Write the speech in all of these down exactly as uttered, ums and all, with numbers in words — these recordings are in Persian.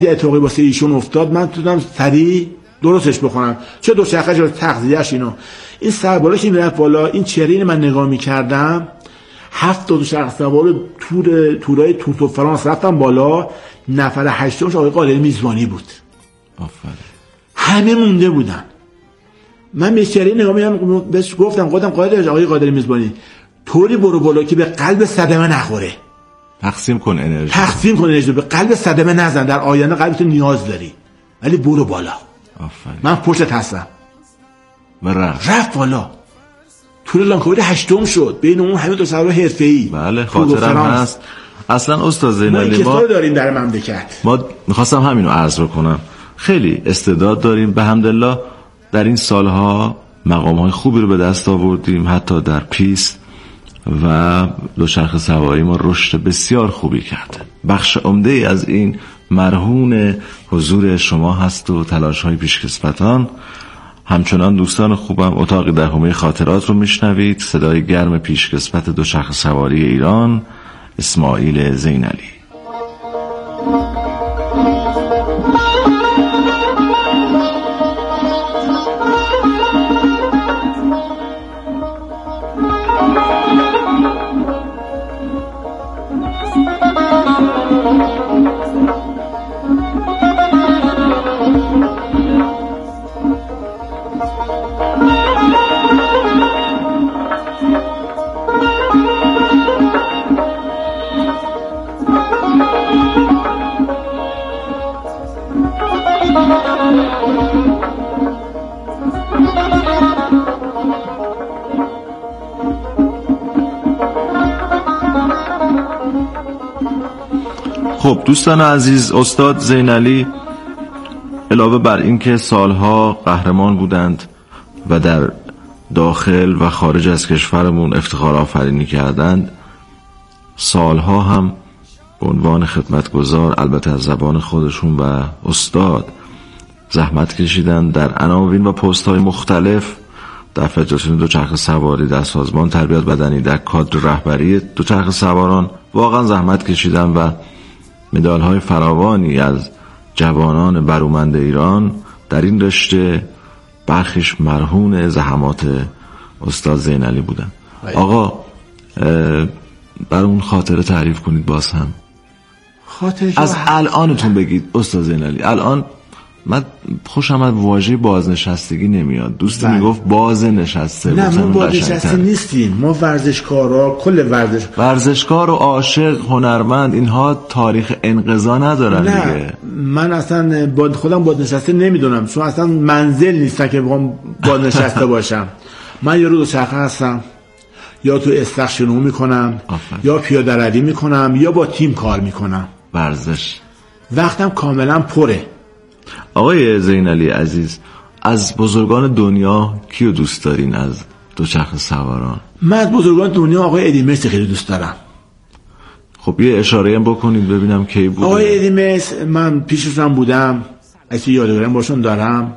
یه اتفاقی واسه ایشون افتاد، من تونم سریع درستش بکنم، چه دوچرخه چه تغذیه‌اش اینو. این سربالا که میرفت بالا، این چرین من نگاه میکردم، هفت تا دوچرخه سوار تور تورای تور دو فرانس رفتم بالا، نفر هشتمش آقای قادری میزبانی بود. آفرین. همه مونده بودن. من به چرین نگاه میکردم، بهش گفتم گفتم قادری آقای قادری میزبانی طوری برو بالا که به قلب صدمه نخوره. تقسیم کن انرژی. تقسیم کن انرژی، به قلب صدمه نزن، در آینده قلبت نیاز داری، ولی برو بالا. آفرین. من پشتت هستم. و رفت. رفت بالا. تور لانکاوی هشتم شد بین اون همه دو سوار حرفه‌ای. بله خاطرم هست. اصلا استاد زینالی ما داریم در مملکت. ما می‌خواستم همینو عرض بکنم. خیلی استعداد داریم به حمدالله. در این سالها مقام‌های خوبی رو به دست آوردیم، حتی در پیست و دوچرخه سواری ما رشد بسیار خوبی کرده. بخش عمده از این مرهون حضور شما هست و تلاش‌های پیشکسوتان. همچنان دوستان خوبم اتاق دهمه خاطرات رو میشنوید. صدای گرم پیشکسوت دوچرخه سواری ایران اسماعیل زینالی. خب دوستان عزیز، استاد زینالی علاوه بر این که سالها قهرمان بودند و در داخل و خارج از کشورمون افتخار آفرینی کردند، سالها هم به عنوان خدمتگزار البته از زبان خودشون و استاد زحمت کشیدن در عناوین و پست‌های مختلف در فدراسیون دوچرخه سواری، در سازمان تربیت بدنی، در کادر رهبری دوچرخه سواران واقعا زحمت کشیدن و مدال‌های فراوانی از جوانان برومند ایران در این رشته برخیش مرهون زحمات استاد زینالی بودن. آقا بر اون خاطره تعریف کنید باز هم. خاطره از الانتون بگید استاد زینالی. الان من خوشم از واژه بازنشستگی نمیاد. دوستی میگفت باز نشسته. نه ما بازنشسته نیستیم، ما ورزشکارا، کل ورزش ورزشکار و عاشق، هنرمند، اینها تاریخ انقضا ندارن. نه دیگه من اصلا با خودم بازنشسته نمیدونم، چون اصلا منزل نیست که بخوام بازنشسته باشم. من یه رو دوچرخه هستم، یا تو استخر شنو میکنم، یا پیاده روی میکنم، یا با تیم کار میکنم. ورزش وقتم کاملا پره. آقای زینالی عزیز، از بزرگان دنیا کیو دوست دارین از دوچرخه سواران؟ من از بزرگان دنیا آقای ادی مرس خیلی دوست دارم. خب یه اشاره هم بکنید ببینم کی بود. آقای ادی مرس من پیششون بودم، اگه یادگارم باشون دارم.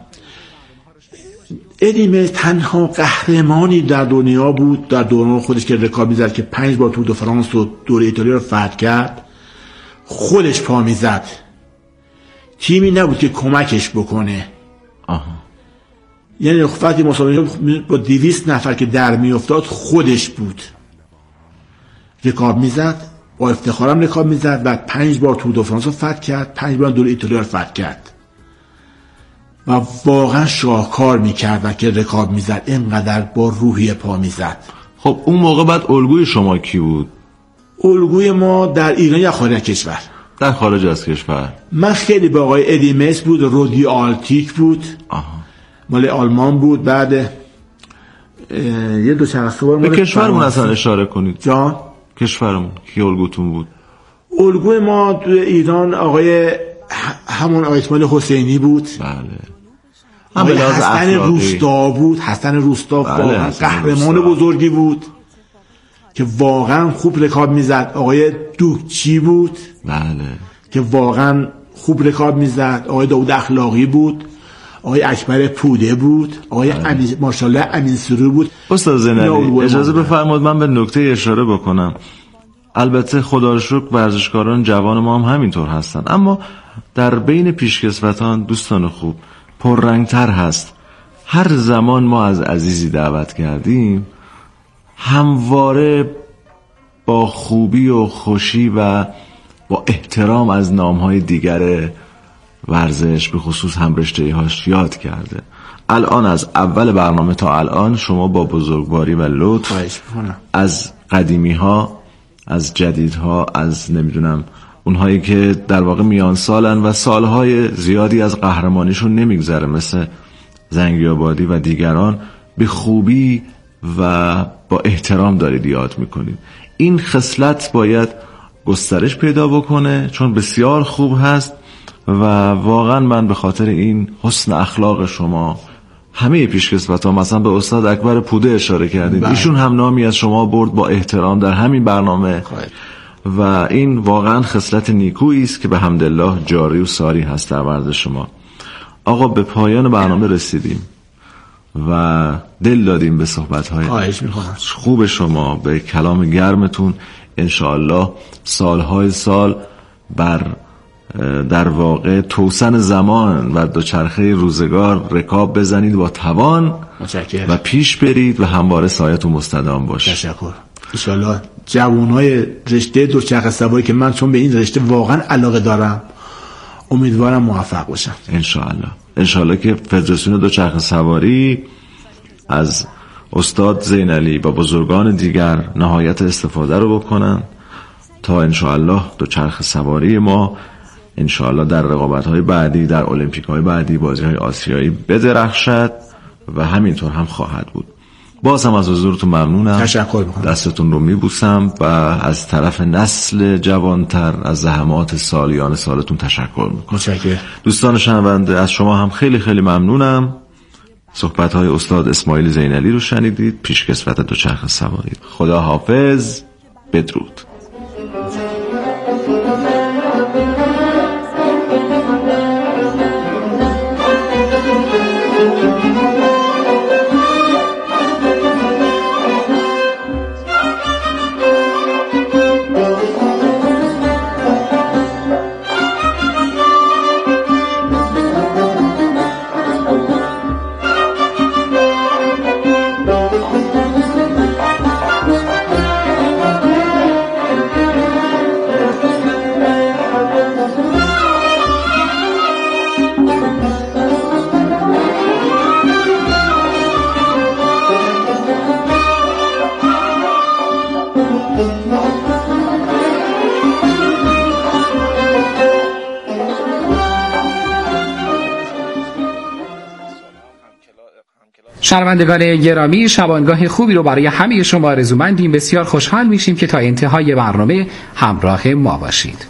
ادی مرس تنها قهرمانی در دنیا بود در دوران خودش که رکاب می‌زد که پنج بار تور دو فرانس و دور ایتالیا رو فتح کرد. خودش پا می‌زد، تیمی نبود که کمکش بکنه. آها. یعنی وقتی مسابقه با دویست نفر که در میافتاد خودش بود، رکاب میزد، با افتخارم رکاب میزد، بعد پنج بار تور دو فرانس رو فتح کرد، پنج بار دور ایتالیا رو فتح کرد و واقعا شاهکار میکرد که رکاب میزد، اینقدر با روحیه پا میزد. خب اون موقع بعد الگوی شما کی بود؟ الگوی ما در ایران یا خارج کشور؟ در خارج از کشور. من خیلی با آقای ادی مرس بود، رودی آلتیک بود. آها. مال آلمان بود. بعد یه دو چند سوار به کشورمون اصلا اشاره کنید. جان کشورمون کی الگوتون بود؟ الگوی ما تو ایران آقای همون آقای اسماعیل حسینی بود. بله. آقای حسن روستا بود. حسن روستا بله. قهرمان بزرگی بود که واقعا خوب رکاب میزد. آقای دوکچی بود. بله. که واقعا خوب رکاب میزد. آقای داوود اخلاقی بود. آقای اکبر پوده بود. آقای امین ماشاءالله امین سرور بود. استاد زینالی اجازه بفرمایید من به نکته اشاره بکنم. البته خدا رو شکر ورزشکاران جوان ما هم همینطور هستن، اما در بین پیشکسوتان دوستان خوب پررنگتر هست. هر زمان ما از عزیزی دعوت کردیم همواره با خوبی و خوشی و با احترام از نامهای دیگر ورزش به خصوص هم رشته هاش یاد کرده. الان از اول برنامه تا الان شما با بزرگواری و لطف از قدیمی ها، از جدید ها، از نمیدونم اونهایی که در واقع میان سالن و سالهای زیادی از قهرمانیشون نمیگذره مثل زنگی‌آبادی و دیگران، به خوبی و با احترام دارید یاد میکنید. این خصلت باید گسترش پیدا بکنه چون بسیار خوب هست و واقعا من به خاطر این حسن اخلاق شما همه پیشکسوت‌ها، مثلا به استاد اکبر پوده اشاره کردید، ایشون هم نامی از شما برد با احترام در همین برنامه خواهد. و این واقعا خصلت نیکویی است که به حمدالله جاری و ساری هست در ورزش شما. آقا به پایان برنامه رسیدیم و دل دادیم به صحبت‌های خوب شما، به کلام گرمتون. انشاءالله سالهای سال بر در واقع توسن زمان و دوچرخه روزگار رکاب بزنید با توان متشکر. و پیش برید و همواره سایتون مستدام باشه. تشکر. انشاءالله جوانای رشته دوچرخه سواری که من چون به این رشته واقعا علاقه دارم امیدوارم موفق باشن. انشاءالله انشاءالله که فدراسیون دوچرخه سواری از استاد زینعلی و بزرگان دیگر نهایت استفاده رو بکنن تا انشاءالله دوچرخه سواری ما انشاءالله در رقابت‌های بعدی، در المپیک‌های بعدی، بازی‌های آسیایی بدرخشد و همینطور هم خواهد بود. باز هم از حضورتون ممنونم. تشکر می‌کنم. دستتون رو میبوسم و از طرف نسل جوانتر از زحمات سالیان سالتون تشکر می‌کنم. متشکرم. دوستان شنونده از شما هم خیلی خیلی ممنونم. صحبت‌های استاد اسماعیل زینعلی رو شنیدید، پیشکسوت دوچرخه سواری. خدا حافظ. بدرود. شنوندگان گرامی، شبانگاه خوبی رو برای همه شما آرزومندیم. بسیار خوشحال میشیم که تا انتهای برنامه همراه ما باشید.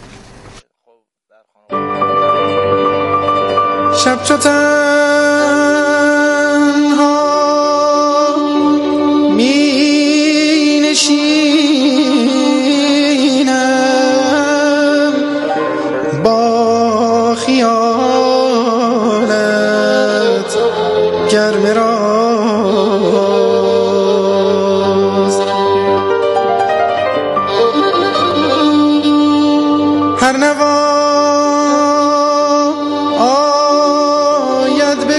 شب چو تنها می نشینم با خیالت گرم را هر نوا آید به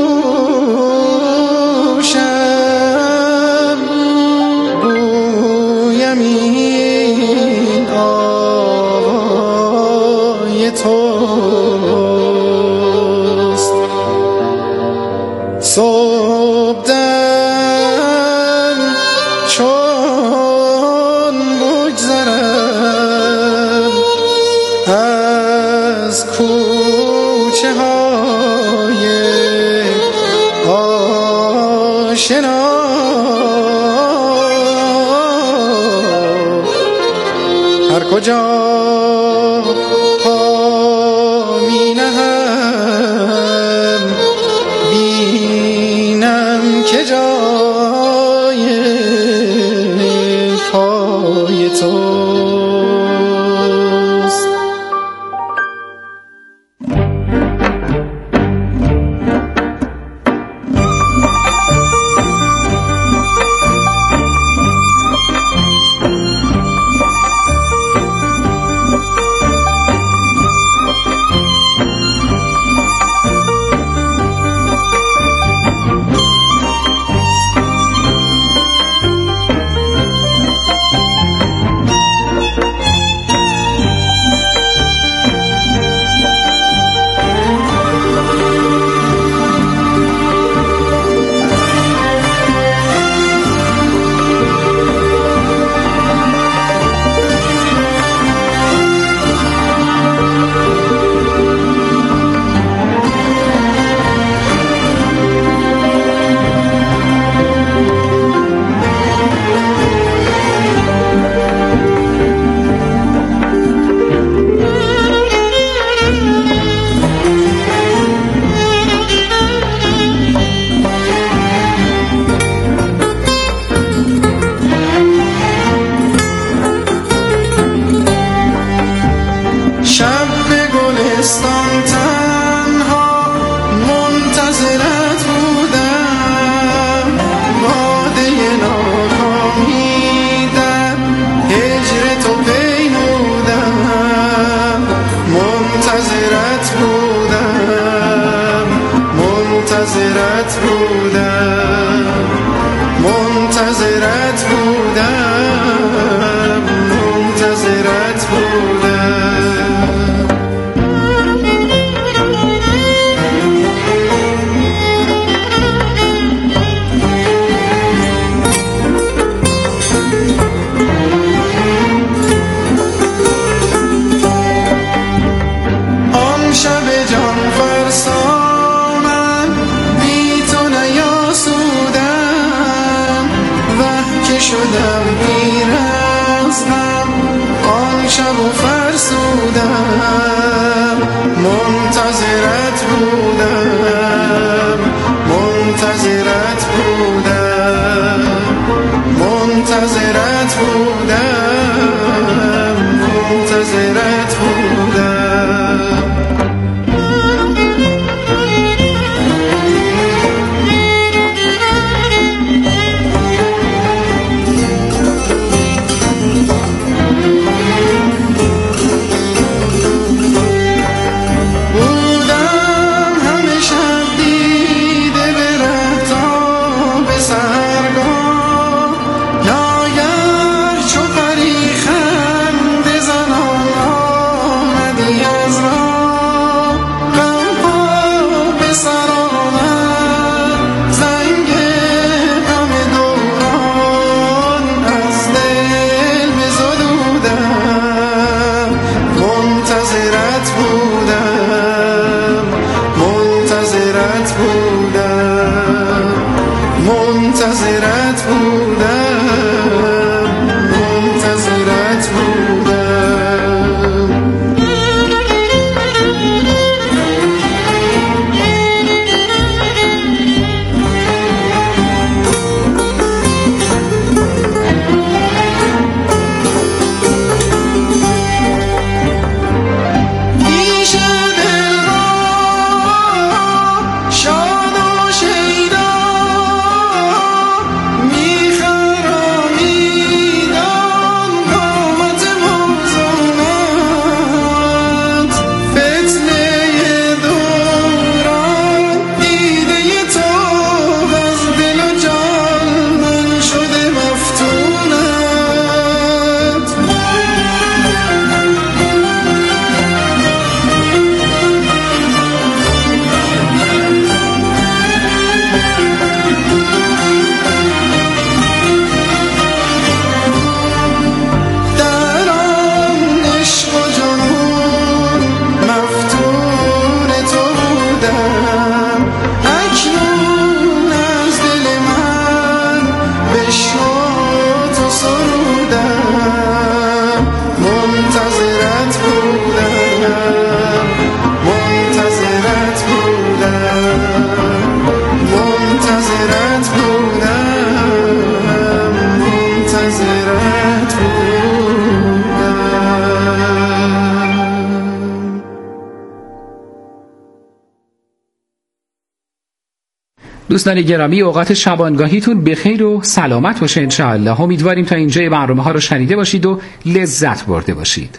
گوشم گویم این آوای توست. صبحدم چون بگذرم از کوچه های آشنا هر کجا پا می نهم بینم که جای پای توست. منتظرت بودم منتظرت بودم منتظرت بودم منتظرت بودم منتظرت بودم منتظرت بودم پیش دل را شاد و شیدا منتظرت بودم منتظرت بودم منتظرت بودم منتظرت بودم. دوستان گرامی، اوقات شبانگاهیتون بخیر و سلامت باشه انشاءالله. امیدواریم تا اینجای برنامه ها رو شنیده باشید و لذت برده باشید.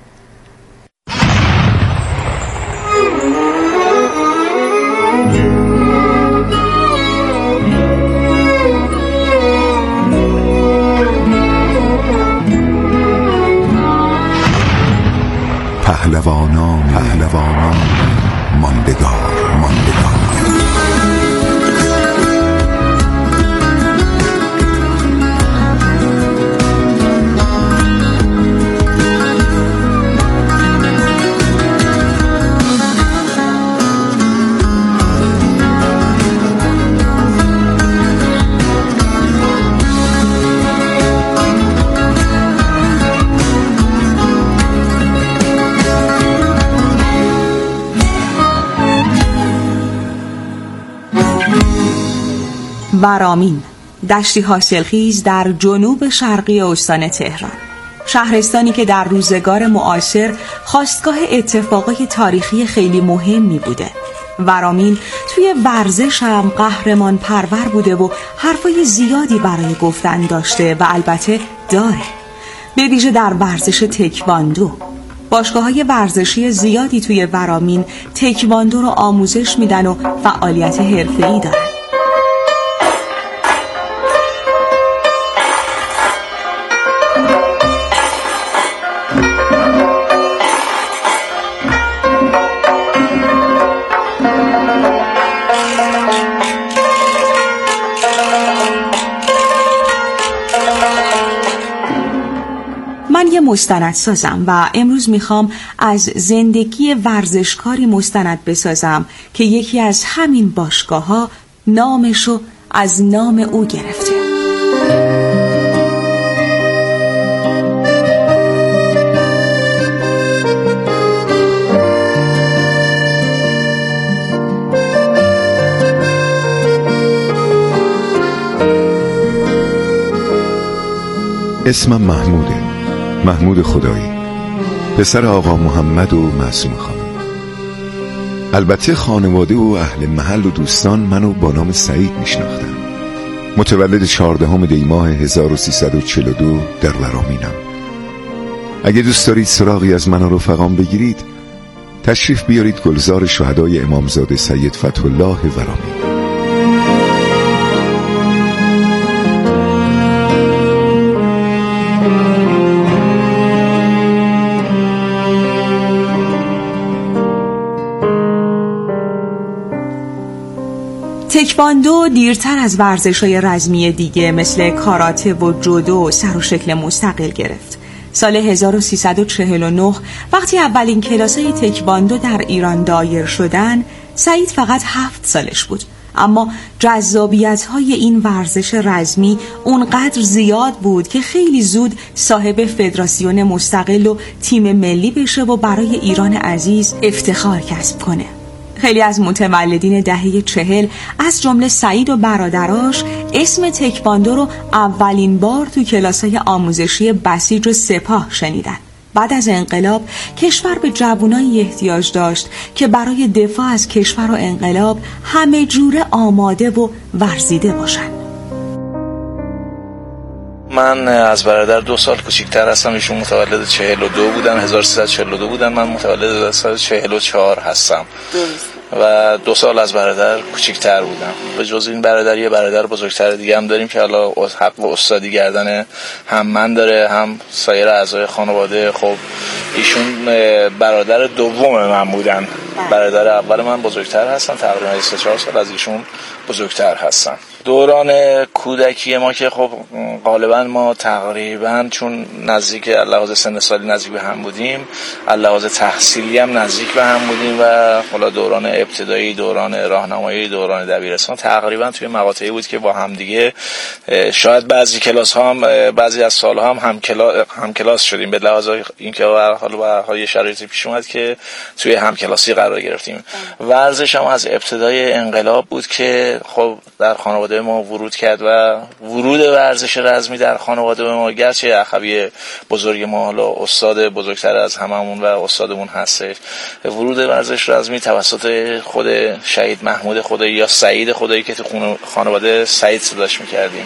پهلوانان پهلوانان ماندگار ماندگار ورامین، دشتی حاصلخیز در جنوب شرقی استان تهران، شهرستانی که در روزگار معاصر خاستگاه اتفاقای تاریخی خیلی مهمی بوده. ورامین توی ورزش هم قهرمان پرور بوده و حرفای زیادی برای گفتن داشته و البته داره، به ویژه در ورزش تکواندو. باشگاه‌های ورزشی زیادی توی ورامین تکواندو رو آموزش میدن و فعالیت حرفه‌ای دارن. من یه مستند سازم و امروز میخوام از زندگی ورزشکاری مستند بسازم که یکی از همین باشگاه‌ها نامشو از نام او گرفته. اسمم محموده، محمود خدایی، پسر آقا محمد و معصوم خانم. البته خانواده و اهل محل و دوستان منو با نام سعید میشناختن. متولد چهاردهم دی ماه هزار و سیصد و چهل و دو در ورامینم. اگه دوست دارید سراغی از من و رفقام بگیرید، تشریف بیارید گلزار شهدای امامزاده سید فتح الله ورامین. تکواندو دیرتر از ورزش‌های رزمی دیگه مثل کاراته و جودو سر و شکل مستقل گرفت. سال هزار و سیصد و چهل و نه وقتی اولین کلاس‌های تکواندو در ایران دایر شدن، سعید فقط هفت سالش بود. اما جذابیت‌های این ورزش رزمی اونقدر زیاد بود که خیلی زود صاحب فدراسیون مستقل و تیم ملی بشه و برای ایران عزیز افتخار کسب کنه. خیلی از متولدین دهه چهل از جمله سعید و برادراش اسم تکواندو رو اولین بار تو کلاس‌های آموزشی بسیج و سپاه شنیدن. بعد از انقلاب کشور به جوانایی احتیاج داشت که برای دفاع از کشور و انقلاب همه جوره آماده و ورزیده باشن. من از برادر دو سال کوچیک‌تر هستم. ایشون متولد چهل و دو بودن، هزار و سیصد و چهل و دو بودن. من متولد سال چهل و چهار هستم. درست. و دو سال از برادر کوچیک‌تر بودم. به جز این برادر یه برادر بزرگتر دیگه هم داریم که حالا حق و استادی گردن هم من داره هم سایر اعضای خانواده. خب ایشون برادر دوم من بودن. برادر اول من بزرگتر هستن، تقریبا سه چهار سال از ایشون بزرگتر هستن. دوران کودکی ما که خب غالبا ما تقریبا چون نزدیک لحاظ سن سالی نزدیک به هم بودیم، لحاظ تحصیلی هم نزدیک به هم بودیم و حالا دوران ابتدایی، دوران راهنمایی، دوران دبیرستان تقریبا توی مقاطعی بود که با هم دیگه شاید بعضی کلاس ها هم بعضی از سال ها هم هم کلاس, هم کلاس شدیم، به لحاظ اینکه حالا با یه شرایطی پیش اومد که توی هم کلاسی قرار گرفتیم. ورزش هم از ابتدای انقلاب بود که خب در خانواده ما ورود کرد و ورود ورزش رزمی در خانواده ما، گرچه اخوی بزرگ ما حالا استاد بزرگتر از هممون و استادمون هستش، ورود ورزش رزمی توسط خود شهید محمود خدایی یا سعید خدایی که تو خانواده سعید صداش میکردیم،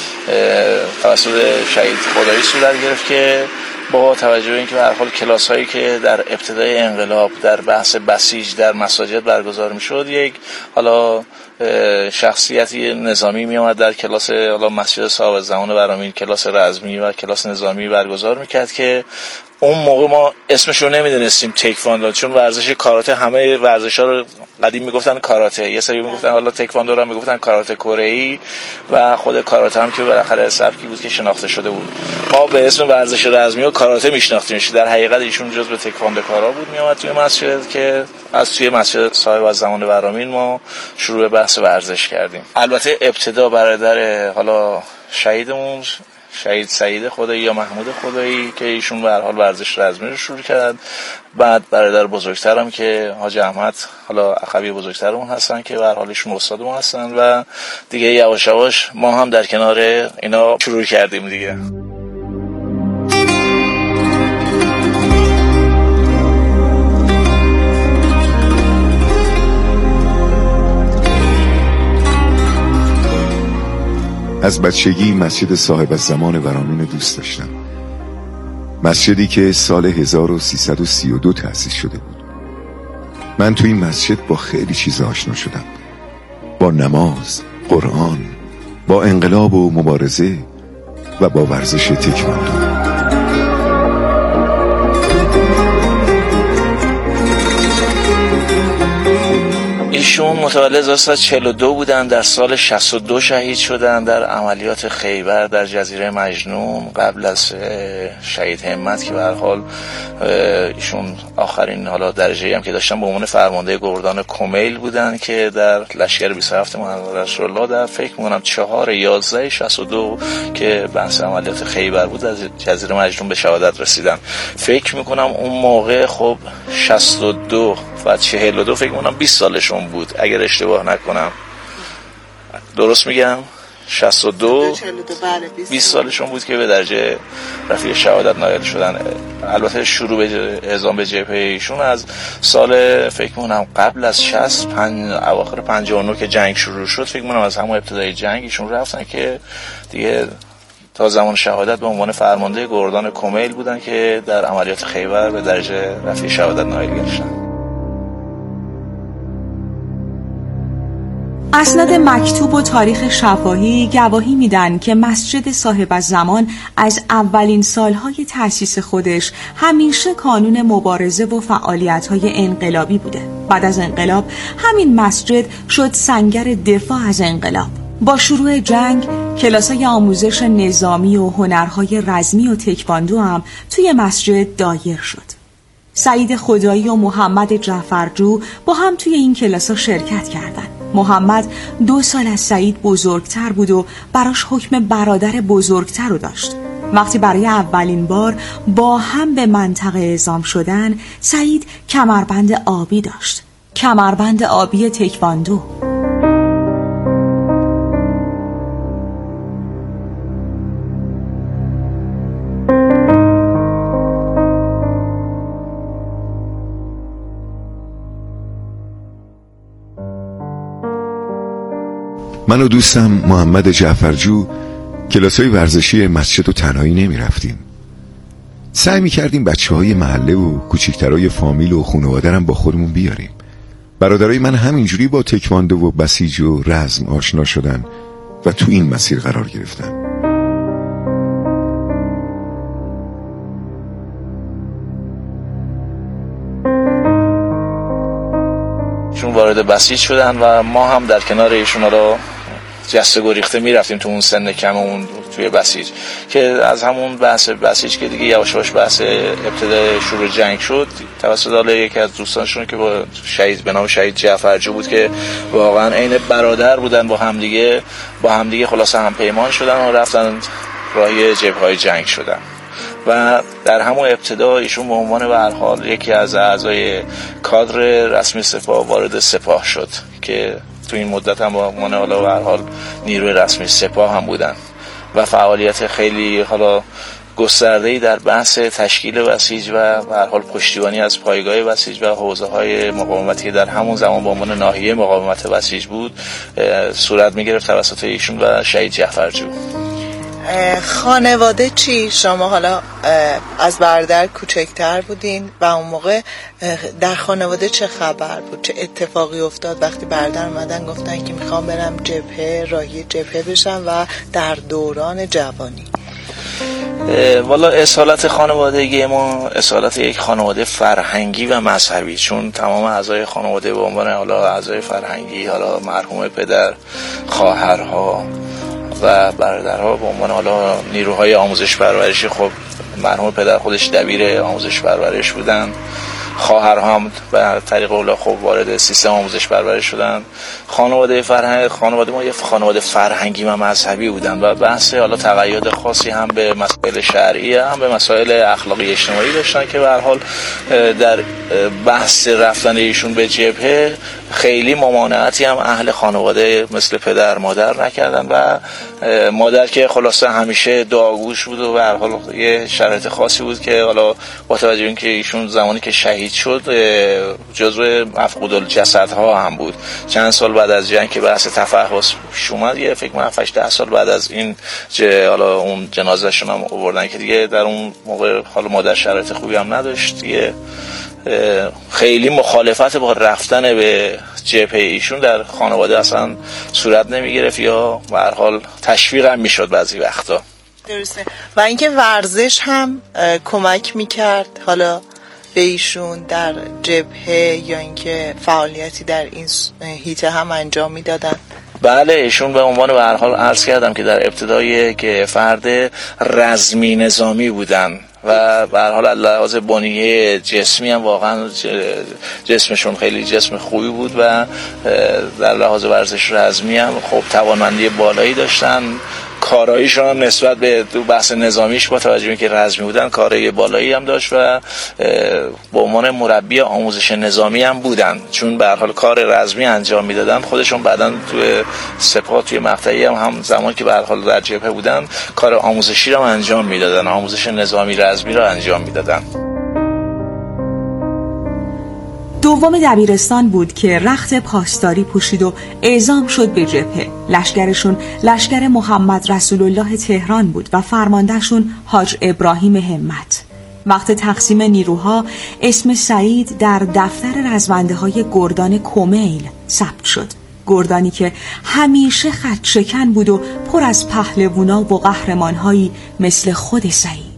توسط شهید خدایی صورت گرفت که با توجه به اینکه به هر حال کلاس هایی که در ابتدای انقلاب در بحث بسیج در مساجد برگزار میشد، یک حالا شخصیتی نظامی می آمد در کلاس حالا مسجد صاحب زمان ورامین کلاس رزمی و کلاس نظامی برگزار میکرد که اون موقع ما اسمش رو نمیدونستیم تکواندو، چون ورزش کاراته همه ورزش‌ها رو قدیم میگفتن کاراته، یه سری میگفتن حالا تکواندو رو میگفتن کاراته کره‌ای و خود کاراته هم که بالاخره سبکی بود که شناخته شده بود. ما به اسم ورزش رزمی و کاراته میشناختیمش، در حقیقت ایشون جزو تکواندو کارا بود. میومد توی مسجد که از توی مسجد صاحب از زمان ورامین ما شروع به بحث ورزش کردیم. البته ابتدا برادر حالا شهیدمون شهید سعید خدایی یا محمود خدایی که ایشون به هر حال ورزش رزمی رو شروع کرد، بعد برادر بزرگترم که حاج احمد حالا اخوی بزرگترمون هستن که به هر حال ایشون استادمون هستن و دیگه یواش یواش ما هم در کنار اینا شروع کردیم دیگه. از بچگی مسجد صاحب الزمان ورامین رو دوست داشتم. مسجدی که سال هزار و سیصد و سی و دو تأسیس شده بود. من تو این مسجد با خیلی چیزا آشنا شدم، با نماز، قرآن، با انقلاب و مبارزه و با ورزش تکواندو. ایشون متولد هزار و سیصد و چهل و دو بودن، در سال شصت و دو شهید شدن در عملیات خیبر در جزیره مجنون قبل از شهید همت که به هر حال ایشون آخرین حالا درجه‌ای هم که داشتن به عنوان فرمانده گردان کمیل بودن که در لشکر بیست و هفت محمد رسول الله در فکر می‌کنم چهار یازده شصت و دو که بحث عملیات خیبر بود از جزیره مجنون به شهادت رسیدن. فکر می‌کنم اون موقع خب شصت و دو و چهل و دو فکر می‌کنم بیست سالشون بود اگر اشتباه نکنم. درست میگم؟ شصت و دو بیست سالشون بود که به درجه رفیع شهادت نایل شدن. البته شروع به اعزام به جبهه ایشون از سال فکر می‌کنم قبل از شصت پنج اواخر پنجاه و نه که جنگ شروع شد، فکر می‌کنم از همون ابتدای جنگ ایشون رفتن که دیگه تا زمان شهادت به عنوان فرمانده گردان کمیل بودن که در عملیات خیبر به درجه رفیع شهادت نایل گشتن. اسناد مکتوب و تاریخ شفاهی گواهی میدن که مسجد صاحب الزمان از اولین سالهای تأسیس خودش همیشه کانون مبارزه و فعالیت‌های انقلابی بوده. بعد از انقلاب همین مسجد شد سنگر دفاع از انقلاب. با شروع جنگ کلاس‌های آموزش نظامی و هنرهای رزمی و تکواندو هم توی مسجد دایر شد. سعید خدایی و محمد جعفرجو با هم توی این کلاس‌ها شرکت کردند. محمد دو سال از سعید بزرگتر بود و براش حکم برادر بزرگتر رو داشت. وقتی برای اولین بار با هم به منطقه اعزام شدن، سعید کمربند آبی داشت. کمربند آبی تکواندو. من و دوستم محمد جعفرجو کلاسای ورزشی مسجد و تنهایی نمی رفتیم. سعی می کردیم بچه های محله و کوچکترهای فامیل و خانواده‌ام با خودمون بیاریم. برادرای من همینجوری با تکواندو و بسیج و رزم آشنا شدن و تو این مسیر قرار گرفتن. چون وارد بسیج شدن و ما هم در کنار ایشون رو جسته گریخته میرفتیم تو اون سن کممون توی بسیج که از همون بحث بسیج که دیگه یواش یواش بحث ابتدای شروع جنگ شد توسط یکی از دوستانشون که با شهید به نام شهید جعفرجو بود که واقعا عین برادر بودن، با همدیگه با همدیگه خلاصه هم پیمان شدن و رفتن راهی جبهه‌های جنگ شدن و در همون ابتدا ایشون به عنوان به هر حال یکی از اعضای کادر رسمی سپاه وارد سپاه شد که تو این مدت هم به عنوان حالا به هر حال نیروی رسمی سپاه هم بودن و فعالیت خیلی حالا گسترده‌ای در بحث تشکیل بسیج و به هر حال پشتیبانی از پایگاه بسیج و حوزه‌های مقاومتی که در همون زمان به عنوان ناحیه مقاومت بسیج بود صورت می‌گرفت توسط ایشون و شهید جعفرجو. خانواده چی؟ شما حالا از برادر کوچکتر بودین و اون موقع در خانواده چه خبر بود؟ چه اتفاقی افتاد وقتی برادر اومدن گفتن که میخوام برم جبهه، راهی جبهه بشم و در دوران جوانی؟ والا اصالت خانوادگی ما اصالت یک خانواده فرهنگی و مذهبی، چون تمام اعضای خانواده به عنوان حالا اعضای فرهنگی، حالا مرحوم پدر، خواهرها و برادرها به عنوان حالا نیروهای آموزش پرورشی، خب مرحوم پدر خودش دبیر آموزش پرورش بودن، خواهرها هم به طریق اولا خب وارد سیستم آموزش پرورش شدن. خانواده فرهنگ خانواده ما یه خانواده فرهنگی و مذهبی بودن و بحث حالا تقید خاصی هم به مسائل شرعی هم به مسائل اخلاقی اجتماعی داشتن که به هر حال در بحث رفتن ایشون به جبهه خیلی ممانعتی هم اهل خانواده مثل پدر مادر نکردن و مادر که خلاصه همیشه دعاگوش بود و به هر حال یه شرایط خاصی بود که حالا با توجه به اینکه ایشون زمانی که شهید شد جزو مفقود الجسدها هم بود، چند سال بعد از جنگ که بحث تفحص پیش اومد، یه فکر کنم هشت ده سال بعد از این حالا اون جنازه‌شون هم آوردن که دیگه در اون موقع حالا مادر شرایط خوبی هم نداشت دیگه، خیلی مخالفت با رفتن به جبهه ایشون در خانواده اصلا صورت نمی گرفت یا به هر حال تشویق هم میشد بعضی وقتا. درسته. و اینکه ورزش هم کمک میکرد حالا به ایشون در جبهه یا اینکه فعالیتی در این حیطه هم انجام میدادن؟ بله، ایشون به عنوان به هر حال عرض کردم که در ابتدای که فرد رزمی نظامی بودن و به هر حال از لحاظ بنیه جسمی هم واقعا جسمشون خیلی جسم خوبی بود و در لحاظ ورزش رزمی هم خب توانمندی بالایی داشتن، کاراییشون هم نسبت به بحث نظامیش با توجه به اینکه رزمی بودن کارایی بالایی هم داشت و به عنوان مربی آموزش نظامی هم بودن، چون به هر حال کار رزمی انجام میدادن. خودشون بعداً توی سپاه توی مقطعی هم هم زمان که به هر حال در جبهه بودن کار آموزشی رو هم انجام میدادن، آموزش نظامی رزمی رو انجام میدادن. دوم دبیرستان بود که رخت پاسداری پوشید و اعزام شد به جبهه. لشکرشون لشکر محمد رسول الله تهران بود و فرماندهشون حاج ابراهیم همت. وقت تقسیم نیروها اسم سعید در دفتر رزمنده های گردان کمیل ثبت شد. گردانی که همیشه خط شکن بود و پر از پهلوانا و قهرمانهایی مثل خود سعید.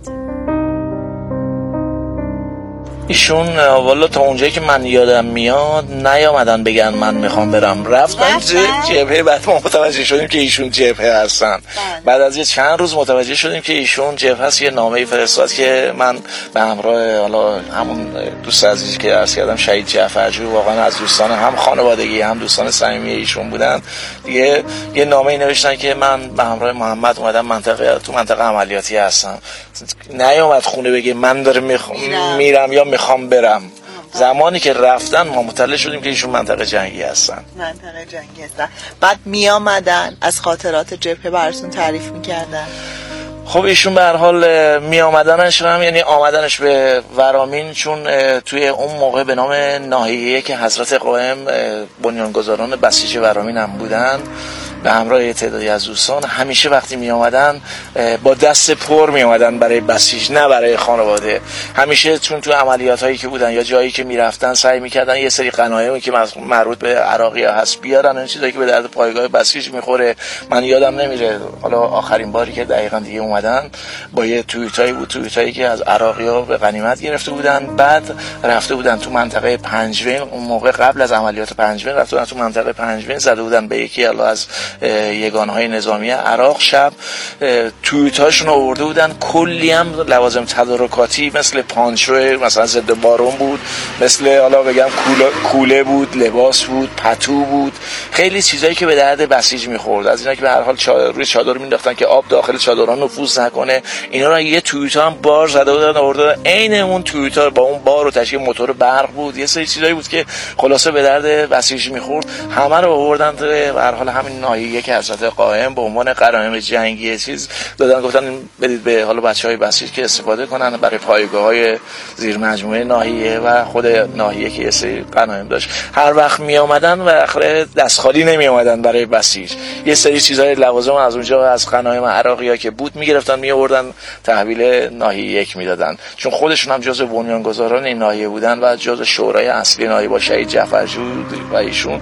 ایشون والا تا اونجایی که من یادم میاد نیامدن بگن من میخوام برم، رفتن جبهه. بعد ما متوجه شدیم که ایشون جبهه هستن. بعد از یه چند روز متوجه شدیم که ایشون جبهه هست. یه نامه فرستاد که من به همراه حالا همون دوست عزیزی که عرض کردم شهید جعفرجو، واقعا از دوستان هم خانوادگی هم دوستان صمیمی ایشون بودن دیگه، یه نامه نوشتن که من به همراه محمد اومدم منطقه تو منطقه عملیاتی هستم. نیومد خونه بگه من دارم میخ... میرم یا میخوام برم. زمانی که رفتن ما مطلع شدیم که ایشون منطقه جنگی هستن. منطقه جنگی هستن. بعد می آمدن از خاطرات جبهه براتون تعریف میکردن. خب ایشون به هر حال می آمدنش هم یعنی آمدنش به ورامین، چون توی اون موقع به نام ناحیه که حضرت قائم بنیانگذاران بسیج ورامین هم بودن، به همراه تعدادی از دوستان همیشه وقتی می آمدن با دست پر می آمدن برای بسیج، نه برای خانواده. همیشه چون تو عملیات هایی که بودن یا جایی که می رفتن سعی می کردن یه سری غنایمی که مربوط به عراقی ها هست بیارن، این چیزایی که به درد پایگاه بسیج میخوره. من یادم نمیره حالا آخرین باری که دقیقاً دیگه اومدن با یه توییتایی بود، توییتایی که از عراقی ها به غنیمت گرفته بودن، بعد رفته بودن تو منطقه پنجوین. اون موقع قبل از عملیات پنجوین رفته بودن تو منطقه پنجوین، زده بودن به یکی از یگانهای نظامی عراق. شب توییتاشون آورده بودن، کلی هم لوازم تدارکاتی مثل پانچو مثلا ضد بارون بود، مثل حالا بگم کوله, کوله بود، لباس بود، پتو بود، خیلی چیزایی که به درد بسیج میخورد. از اینا که به هر حال چادر روی چادر مینداختن که آب داخل چادرها نفوذ نکنه، اینا رو یه توییت هم بار زده بودن آورده. عین اون توییتا با اون بار و تشکیل موتور برق بود، یه سری چیزایی بود که خلاصه به درد بسیج میخورد. همه رو آوردن به هر حال همین ناحیه که حضرت قائم به عنوان غنایم جنگی چیز دادن، گفتن بدید به حالا بچهای بسیج که استفاده کنن برای پایگاه‌های زیر مجموعه ناحیه و خود ناحیه که یه سری غنایم داشت. هر وقت می اومدن و آخر دست خالی نمی اومدن برای بسیج، یه سری چیزای لوازم از اونجا از غنایم عراقی‌ها که بود میگرفتن می آوردن تحویل ناحیه یک میدادن، چون خودشون هم جزو بنیانگذاران این ناحیه بودن و جزو شورای اصلی ناحیه با شهید جعفرجو و ایشون